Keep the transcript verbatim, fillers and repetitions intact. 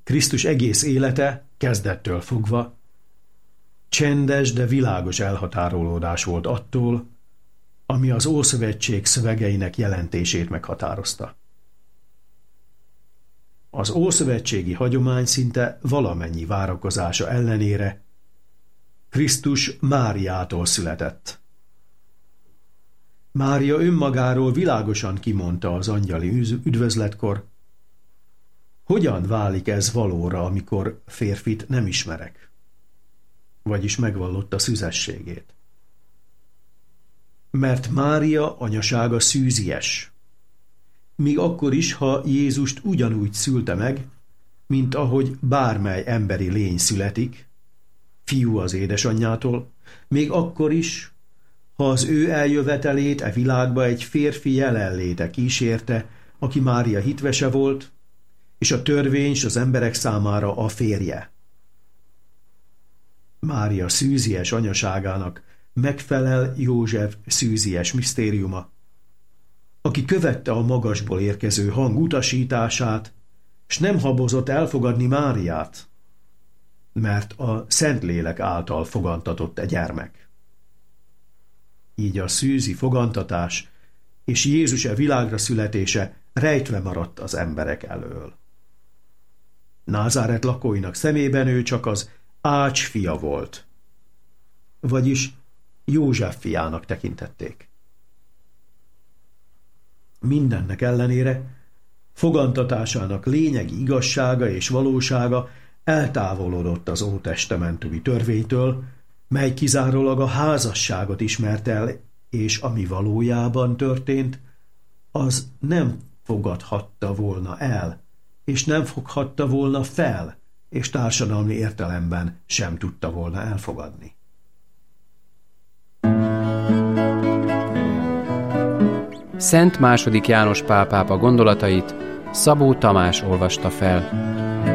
Krisztus egész élete kezdettől fogva csendes, de világos elhatárolódás volt attól, ami az Ószövetség szövegeinek jelentését meghatározta. Az ószövetségi hagyomány szinte valamennyi várakozása ellenére Krisztus Máriától született. Mária önmagáról világosan kimondta az angyali üdvözletkor, hogyan válik ez valóra, amikor férfit nem ismerek, vagyis megvallotta szüzességét. Mert Mária anyasága szűzies, míg akkor is, ha Jézust ugyanúgy szülte meg, mint ahogy bármely emberi lény születik, fiú az édesanyjától, még akkor is, ha az ő eljövetelét e világba egy férfi jelenléte kísérte, aki Mária hitvese volt, és a törvény s az emberek számára a férje. Mária szűzies anyaságának megfelel József szűzies misztériuma, aki követte a magasból érkező hang utasítását, s nem habozott elfogadni Máriát, mert a Szentlélek által fogantatott egy gyermek. Így a szűzi fogantatás és Jézus e világra születése rejtve maradt az emberek elől. Názáret lakóinak szemében ő csak az Ács fia volt, vagyis József fiának tekintették. Mindennek ellenére fogantatásának lényegi igazsága és valósága eltávolodott az ótestamentumi törvénytől, mely kizárólag a házasságot ismert el, és ami valójában történt, az nem fogadhatta volna el, és nem foghatta volna fel, és társadalmi értelemben sem tudta volna elfogadni. Szent második János Pál pápa gondolatait Szabó Tamás olvasta fel.